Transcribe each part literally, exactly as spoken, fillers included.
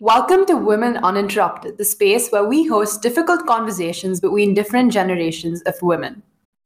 Welcome to Women Uninterrupted, the space where we host difficult conversations between different generations of women.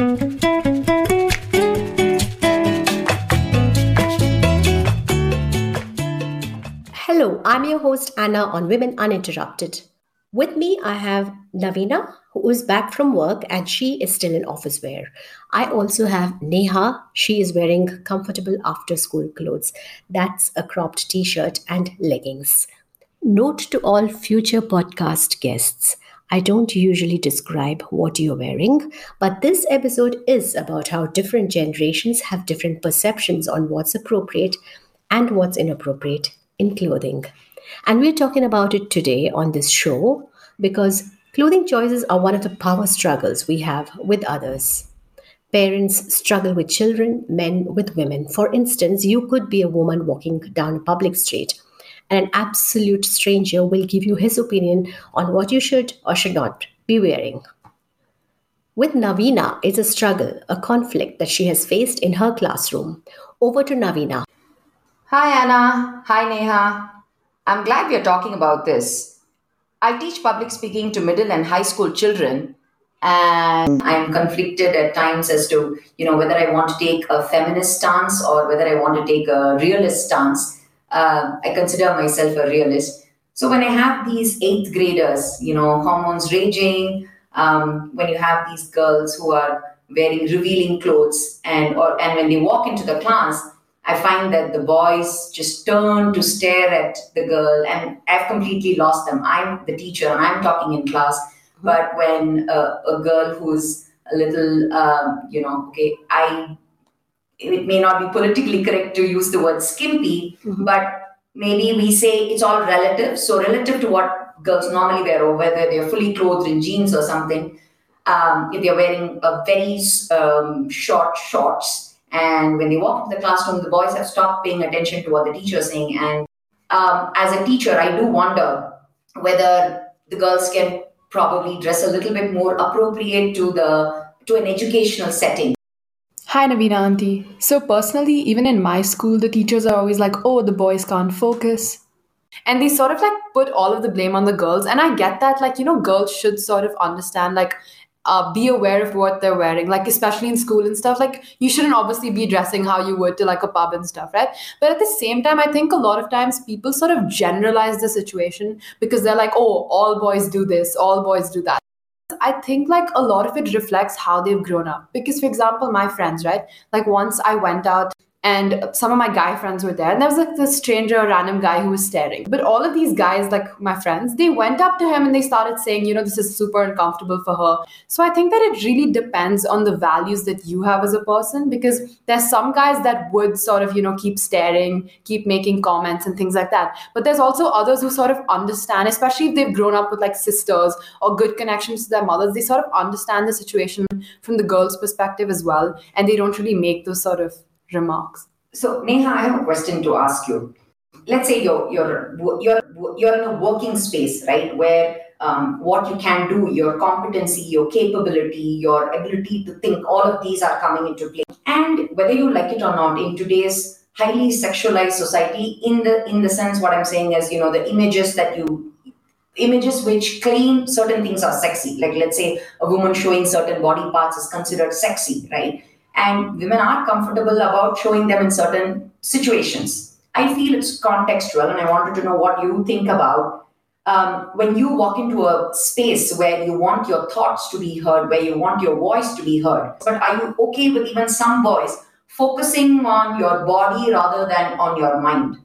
Hello, I'm your host Anna on Women Uninterrupted. With me, I have Navina, who is back from work and she is still in office wear. I also have Neha. She is wearing comfortable after school clothes. That's a cropped t shirt and leggings. Note to all future podcast guests, I don't usually describe what you're wearing, but this episode is about how different generations have different perceptions on what's appropriate and what's inappropriate in clothing. And we're talking about it today on this show because clothing choices are one of the power struggles we have with others. Parents struggle with children, men with women. For instance, you could be a woman walking down a public street, and an absolute stranger will give you his opinion on what you should or should not be wearing. With Navina, it's a struggle, a conflict that she has faced in her classroom. Over to Navina. Hi Anna. Hi Neha. I'm glad we are talking about this. I teach public speaking to middle and high school children, and I'm conflicted at times as to, you know, whether I want to take a feminist stance or whether I want to take a realist stance. Uh, I consider myself a realist. So when I have these eighth graders, you know, hormones raging, um, when you have these girls who are wearing revealing clothes, and or and when they walk into the class, I find that the boys just turn to stare at the girl, and I've completely lost them. I'm the teacher and I'm talking in class. But when uh, a girl who's a little, um, you know, okay, I, it may not be politically correct to use the word skimpy, mm-hmm. but maybe we say it's all relative. So relative to what girls normally wear, or whether they're fully clothed in jeans or something, um, if they're wearing a very um, short shorts, and when they walk into the classroom, the boys have stopped paying attention to what the teacher is saying. And um, as a teacher, I do wonder whether the girls can probably dress a little bit more appropriate to the to an educational setting. Hi Navina auntie. So personally, even in my school, the teachers are always like, oh, the boys can't focus. And they sort of like put all of the blame on the girls. And I get that, like, you know, girls should sort of understand, like, Uh, be aware of what they're wearing, like especially in school and stuff. Like you shouldn't obviously be dressing how you would to like a pub and stuff, right? But at the same time, I think a lot of times people sort of generalize the situation because they're like, oh, all boys do this, all boys do that. I think like a lot of it reflects how they've grown up. Because for example, my friends, right? Like once I went out and some of my guy friends were there, and there was like this stranger, random guy who was staring. But all of these guys, like my friends, they went up to him and they started saying, you know, this is super uncomfortable for her. So I think that it really depends on the values that you have as a person, because there's some guys that would sort of, you know, keep staring, keep making comments and things like that. But there's also others who sort of understand, especially if they've grown up with like sisters or good connections to their mothers, they sort of understand the situation from the girl's perspective as well. And they don't really make those sort of remarks. So Neha, I have a question to ask you. Let's say you're you're you're you're in a working space, right, where um, what you can do, your competency, your capability, your ability to think, all of these are coming into play. And whether you like it or not, in today's highly sexualized society, in the in the sense, what I'm saying is, you know, the images that you images which claim certain things are sexy, like let's say a woman showing certain body parts is considered sexy, right? And women are comfortable about showing them in certain situations. I feel it's contextual, and I wanted to know what you think about um, when you walk into a space where you want your thoughts to be heard, where you want your voice to be heard. But are you okay with even some boys focusing on your body rather than on your mind?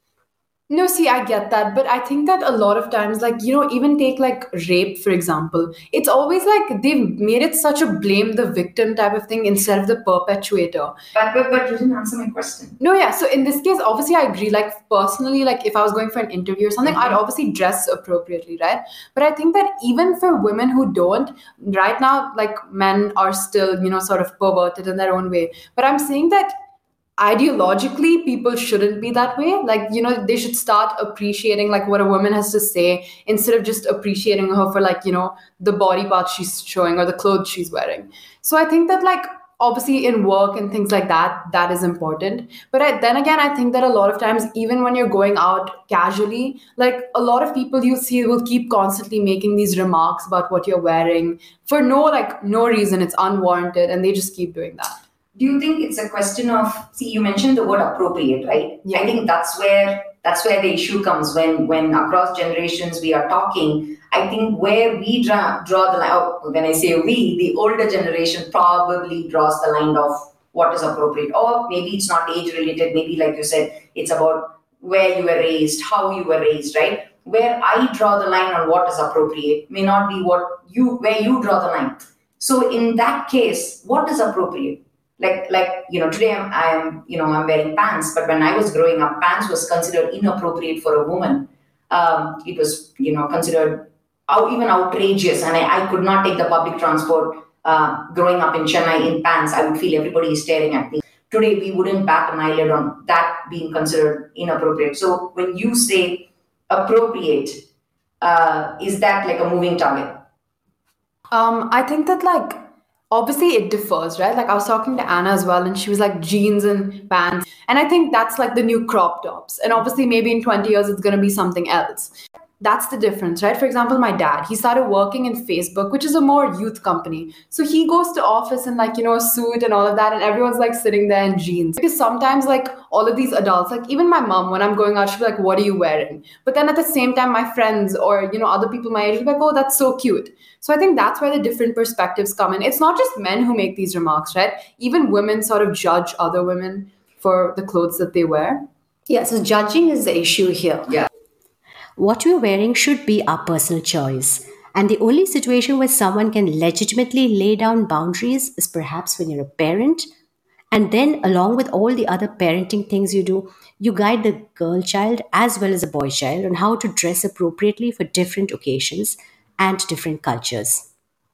No, see, I get that. But I think that a lot of times, like, you know, even take like rape, for example, it's always like they've made it such a blame the victim type of thing instead of the perpetuator. But, but, but you didn't answer my question. No, yeah. So in this case, obviously, I agree. Like, personally, like if I was going for an interview or something, mm-hmm. I'd obviously dress appropriately, right? But I think that even for women who don't, right now, like men are still, you know, sort of perverted in their own way. But I'm saying that ideologically people shouldn't be that way. Like, you know, they should start appreciating like what a woman has to say instead of just appreciating her for like, you know, the body parts she's showing or the clothes she's wearing. So I think that like obviously in work and things like that, that is important. But I, then again, I think that a lot of times, even when you're going out casually, like a lot of people you see will keep constantly making these remarks about what you're wearing for no like no reason. It's unwarranted, and they just keep doing that. Do you think it's a question of, see, you mentioned the word appropriate, right? Yeah. I think that's where that's where the issue comes when when across generations we are talking. I think where we draw, draw the line, oh, when I say we, the older generation probably draws the line of what is appropriate. Or maybe it's not age related, maybe like you said, it's about where you were raised, how you were raised, right? Where I draw the line on what is appropriate may not be what you where you draw the line. So in that case, what is appropriate? Like, like you know, today I'm, I'm, you know, I'm wearing pants. But when I was growing up, pants was considered inappropriate for a woman. Um, it was, you know, considered out, even outrageous, and I, I could not take the public transport. Uh, growing up in Chennai in pants, I would feel everybody is staring at me. Today, we wouldn't bat an eyelid on that being considered inappropriate. So when you say appropriate, uh, is that like a moving target? Um, I think that like obviously it differs, right? Like I was talking to Anna as well, and she was like jeans and pants. And I think that's like the new crop tops. And obviously maybe in twenty years it's gonna be something else. That's the difference, right? For example, my dad, he started working in Facebook, which is a more youth company. So he goes to office in like, you know, a suit and all of that, and everyone's like sitting there in jeans. Because sometimes like all of these adults, like even my mom, when I'm going out, she'll be like, what are you wearing? But then at the same time, my friends or, you know, other people my age will be like, oh, that's so cute. So I think that's where the different perspectives come in. It's not just men who make these remarks, right? Even women sort of judge other women for the clothes that they wear. Yeah, so judging is the issue here. Yeah. What we're wearing should be our personal choice. And the only situation where someone can legitimately lay down boundaries is perhaps when you're a parent. And then, along with all the other parenting things you do, you guide the girl child as well as a boy child on how to dress appropriately for different occasions and different cultures.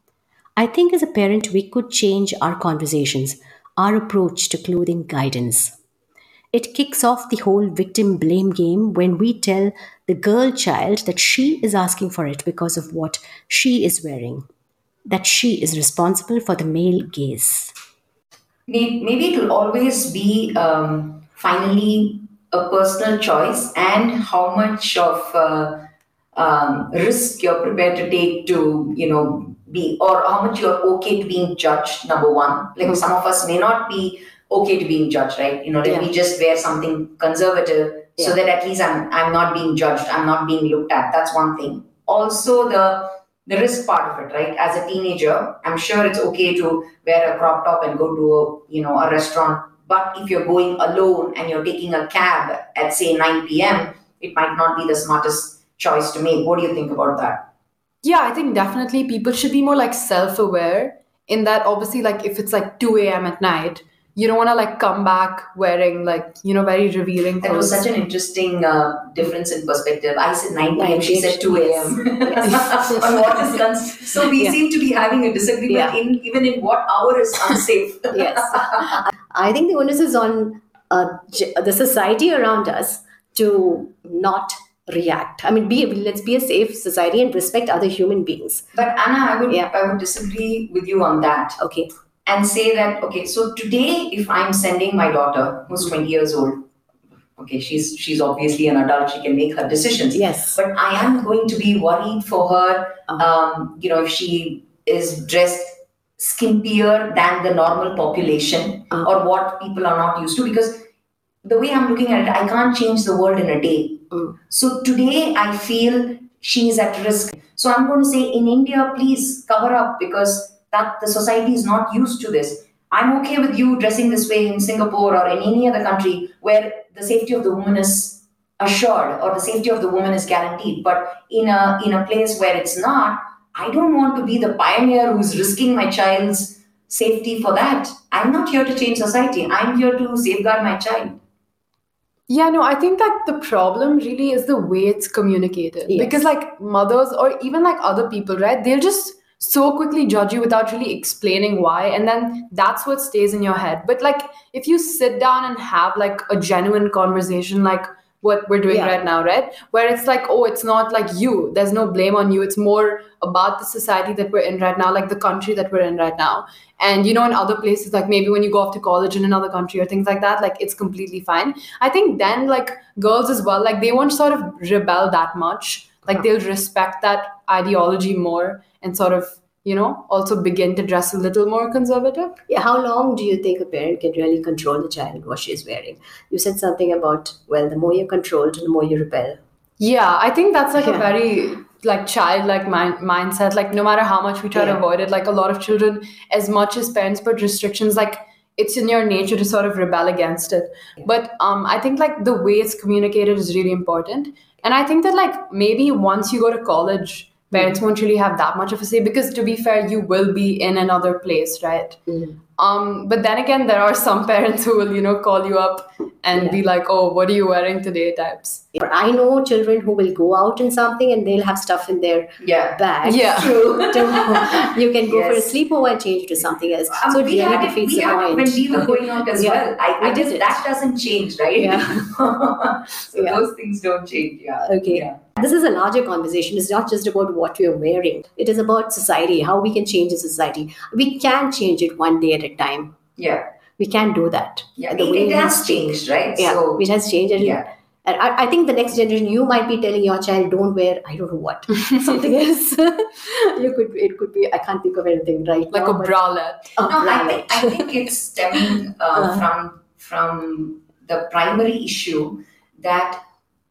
I think as a parent, we could change our conversations, our approach to clothing guidance. It kicks off the whole victim blame game when we tell the girl child that she is asking for it because of what she is wearing, that she is responsible for the male gaze. Maybe it will always be um, finally a personal choice, and how much of uh, um, risk you're prepared to take to, you know, be, or how much you're okay to being judged, number one. Like mm-hmm. Some of us may not be okay to being judged, right? You know, let yeah. me just wear something conservative yeah. so that at least I'm I'm not being judged, I'm not being looked at. That's one thing. Also, the the risk part of it, right? As a teenager, I'm sure it's okay to wear a crop top and go to a, you know, a restaurant. But if you're going alone and you're taking a cab at say nine p.m., it might not be the smartest choice to make. What do you think about that? Yeah, I think definitely people should be more like self-aware in that. Obviously, like if it's like two a.m. at night, you don't want to like come back wearing like, you know, very revealing clothes. That was such an interesting uh, difference in perspective. I said nine p.m., she said two a.m. Yes. On what is cons- so we yeah. seem to be having a disagreement yeah. in even in what hour is unsafe. Yes. I think the onus is on uh, the society around us to not react. I mean, be let's be a safe society and respect other human beings. But Anna, I would yeah. I would disagree with you on that. Okay. And say that, okay, so today if I'm sending my daughter who's twenty years old, okay, she's she's obviously an adult, she can make her decisions. Yes. But I am going to be worried for her, um, you know, if she is dressed skimpier than the normal population uh-huh. or what people are not used to, because the way I'm looking at it, I can't change the world in a day. Mm. So today I feel she's at risk. So I'm going to say in India, please cover up, because that the society is not used to this. I'm okay with you dressing this way in Singapore or in any other country where the safety of the woman is assured or the safety of the woman is guaranteed. But in a in a place where it's not, I don't want to be the pioneer who's risking my child's safety for that. I'm not here to change society. I'm here to safeguard my child. Yeah, no, I think that the problem really is the way it's communicated. Yes. Because like mothers or even like other people, right, they'll just so quickly judge you without really explaining why, and then that's what stays in your head. But like if you sit down and have like a genuine conversation, like what we're doing Yeah. right now, right? Where it's like, oh, it's not like you. There's no blame on you. It's more about the society that we're in right now, like the country that we're in right now. And, you know, in other places, like maybe when you go off to college in another country or things like that, like it's completely fine. I think then, like girls as well, like they won't sort of rebel that much. Like they'll respect that ideology more and sort of, you know, also begin to dress a little more conservative. Yeah, how long do you think a parent can really control the child what she's wearing? You said something about, well, the more you're controlled, the more you rebel. Yeah, I think that's like Yeah. a very like childlike mind- mindset. Like no matter how much we try to Yeah. avoid it, like a lot of children, as much as parents put restrictions, like it's in your nature to sort of rebel against it. But um, I think like the way it's communicated is really important. And I think that like maybe once you go to college, parents won't really have that much of a say because to be fair, you will be in another place, right? Um, but then again, there are some parents who will, you know, call you up and Yeah. be like, oh, what are you wearing today types. I know children who will go out in something and they'll have stuff in their Yeah. bag. Yeah. True. To- you can go for a Yes. sleepover and change to something else. Um, so it we really had it, defeats we the had it point. when we were going out as Yeah, well. I, we I did guess it. that doesn't change, right? Yeah. so Yeah. those things don't change. Yeah. Okay. Yeah. This is a larger conversation. It's not just about what we are wearing. It is about society, how we can change the society. We can change it one day at a time. Yeah. We can do that. Yeah. The It, way it we has speak. changed, right? Yeah, So it has changed. And, yeah. and I, I think the next generation, you might be telling your child, don't wear, I don't know what, something else. you could, it could be, I can't think of anything right Like now. a but- bralette. a No, I bralette. think, I think it's stemming uh, Uh-huh. from from the primary issue that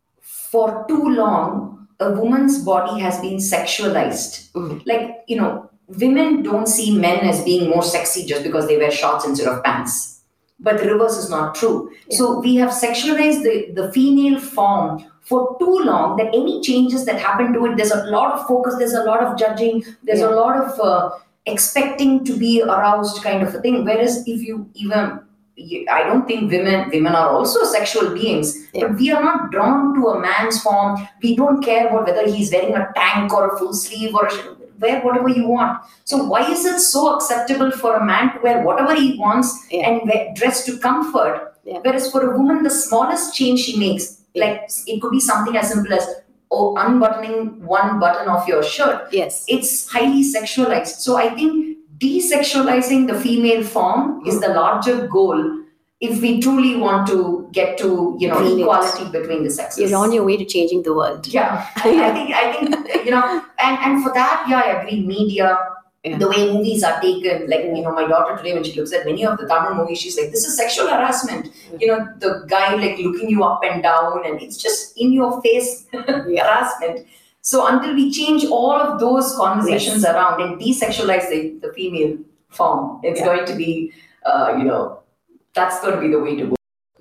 for too long a woman's body has been sexualized. Mhm. Like you know, women don't see men as being more sexy just because they wear shorts instead of pants. But the reverse is not true. So we have sexualized the, the female form for too long that any changes that happen to it, there's a lot of focus, there's a lot of judging, there's Yeah. a lot of uh, expecting to be aroused kind of a thing. Whereas if you even, you- I don't think women women are also sexual beings, Yeah. but we are not drawn to a man's form. We don't care about whether he's wearing a tank or a full sleeve or a sh- wear whatever you want. So why is it so acceptable for a man to wear whatever he wants Yeah. and wear, dress to comfort? Yeah. Whereas for a woman, the smallest change she makes, Yeah. like it could be something as simple as oh, unbuttoning one button of your shirt, Yes. it's highly sexualized. So I think desexualizing the female form is the larger goal if we truly want to get to you know Brilliant. equality between the sexes. You're on your way to changing the world. Yeah, I, I think I think you know, and and for that, yeah, I agree. Media, Yeah. the way movies are taken, like you know, my daughter today when she looks at many of the Tamil movies, she's like, "This is sexual harassment." You know, the guy like looking you up and down, and it's just in your face harassment. So until we change all of those conversations Yes. around and desexualize the, the female form, it's Yeah. going to be, uh, you know, that's going to be the way to go.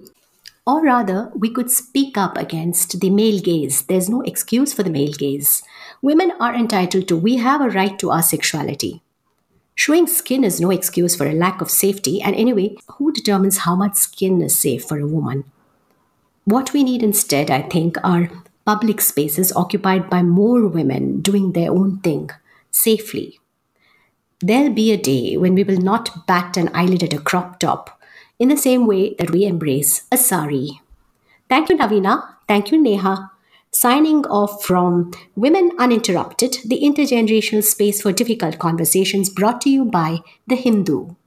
Or rather, we could speak up against the male gaze. There's no excuse for the male gaze. Women are entitled to, we have a right to our sexuality. Showing skin is no excuse for a lack of safety. And anyway, who determines how much skin is safe for a woman? What we need instead, I think, are public spaces occupied by more women doing their own thing safely. There'll be a day when we will not bat an eyelid at a crop top in the same way that we embrace a sari. Thank you, Navina. Thank you, Neha. Signing off from Women Uninterrupted, the intergenerational space for difficult conversations brought to you by The Hindu.